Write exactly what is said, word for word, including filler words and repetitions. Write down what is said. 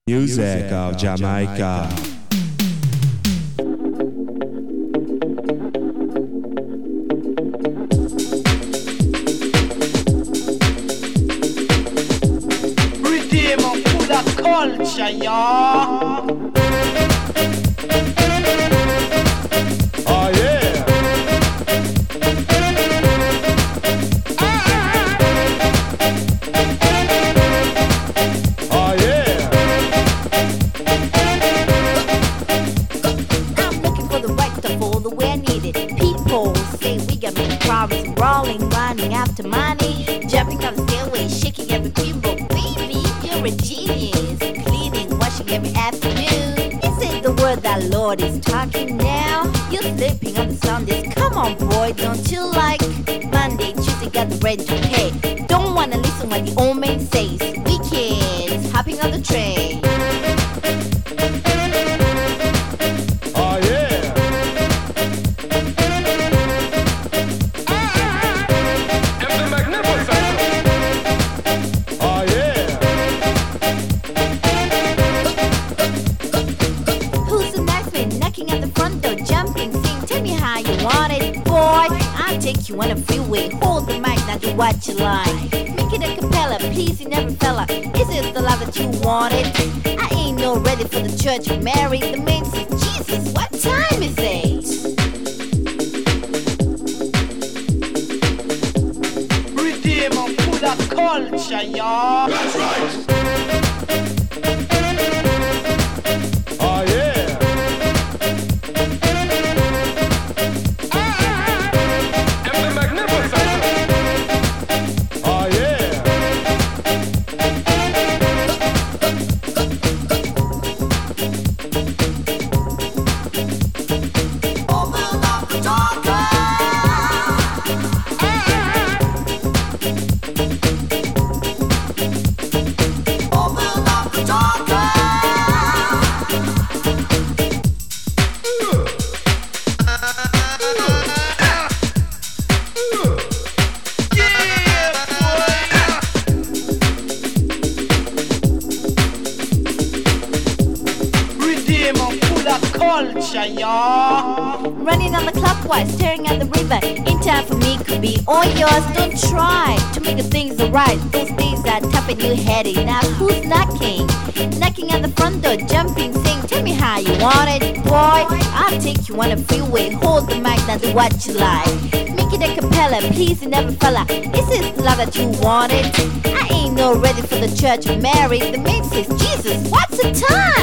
Music of Jamaica. Redeemer full of culture, y'all. Oh yeah. Oh yeah. I'm looking for the right stuff all the way I need it. People say we got many problems, rolling, running after money, jumping up the stairway, shaking every pinball. Baby, you're a genius. Cleaning, washing every afternoon. Is it the word that Lord is talking now? You're sleeping on the Sundays. Come on, boy, don't you like Monday, Tuesday, got the rent to pay? Don't wanna listen what the old man says. Weekends, hopping on the train. Oh yeah. And the magnificent. Oh yeah. Who's the nice man knocking at the front door, jumping, sing, tell me how you want it, boy. I'll take you on a freeway, hold the mic, now do what you like. Make it a cappella, pleasing every fella. Is it the love that you wanted? I ain't no ready for the church of Mary. The man says, Jesus, what time is it? Redeemer full of culture, y'all. That's right. Oh yeah. And the magnificent. Oh yeah. Open up the door. Open up the door. Yeah, boy. Redeemer full of culture, y'all. Running on the clockwise, staring at the river. In time for me could be all yours. Don't try to make the things alright. Those days are tough and you had it. Now who's knocking? Knocking at the front door, jumping, saying, tell me how you want it, boy. I'll take you on a freeway, hold the mic, now do what you like. Make it a cappella, pleasing every fella. Is this the love that you wanted? I ain't no ready for the church of Mary. The maid says, Jesus, what's the time?